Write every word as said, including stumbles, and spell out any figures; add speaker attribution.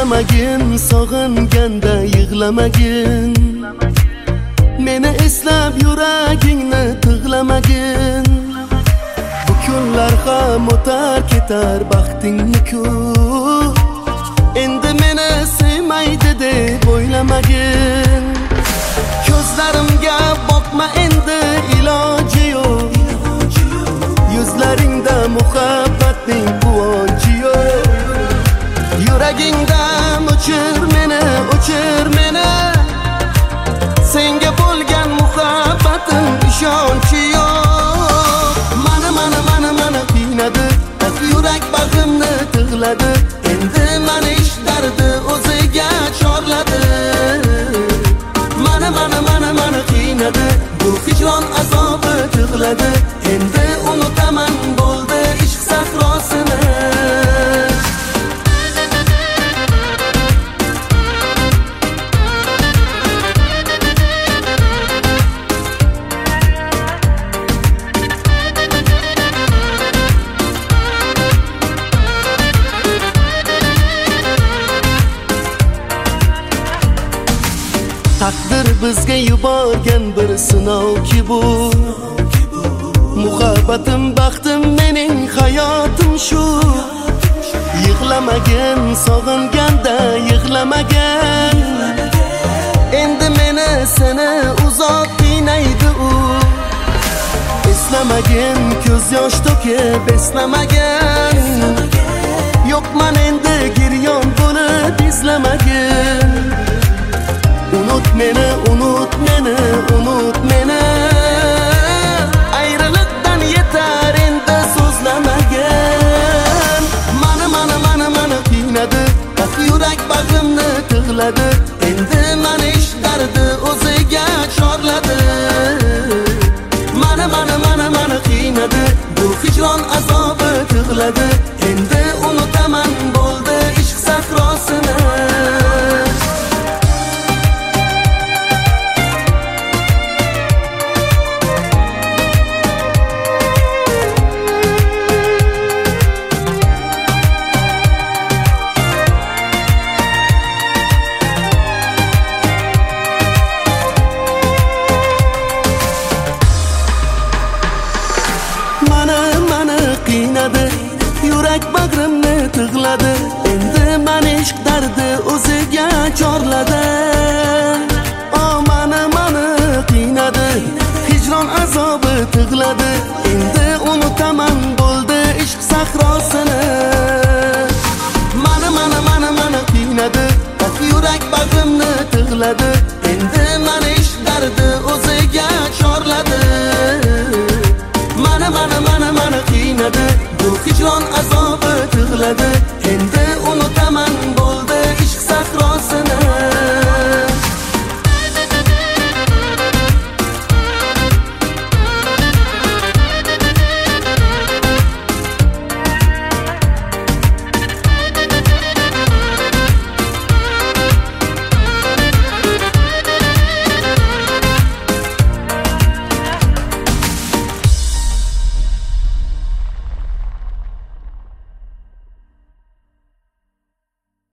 Speaker 1: Eslamagin, sog'inganda yig'lamagin. Meni eslab yuragingni tig'lamagin. Bu kunlar ham o'tar ketar baxtingni-ku. Endi meni sevmaydi deb o'ylamagin. Ko'zlarimga boqma endi, iloji yo'q. Yuzlaringda muhabbatning quvonchi yo'q. Yuragingdan o'chir meni, o'chir meni. Senga bo'lgan muhabbatim ishonchi yo'q. Mana mana mana mana qiynadi, yurak bag'rimni tig'ladi. Endi mani ish dardi o'ziga chorladi. Mana mana mana mana qiynadi, bu hijron azobi tig'ladi. Endi unutaman bo'ldi ishq sahrosini. Taqdir bizga yuborgan bir sinovki bu. Muhabbatim, baxtim, mening hayotim shu. Yig'lamagin, sog'inganda yig'lamagin. Endi meni seni uzoq qiynaydi u. Eslamagin, ko'z yosh to'kib eslamagin. Yo'qman endi giryon bo'lib izlamagin. Unut meni, unut meni, unut meni. Ayriliqdan yetar endi so'zlamagin. Mana mana mana mana qiynadi, yurak bag'rimni tig'ladi. Endi mani ish dardi o'ziga chorladi. Mana mana mana mana qiynadi, bu hijron azobi tig'ladi. Endi unutaman bo'ldi ishq sahrosini. Yurak bag'rimni tig'ladi. Endi mani ishq dardi o'ziga chorladi. O mani mani qiynadi, hijron azobi tig'ladi. Endi unutaman bo'ldi ishq sahrosini. Mana mana mana mana qiynadi, yurak bag'rimni tig'ladi. Endi mani ishq dardi o'ziga chorladi. Mana mana mana mana qiynadi, bu hijron azobi tig'ladi. Endi unutaman bo'ldi ishq sahro.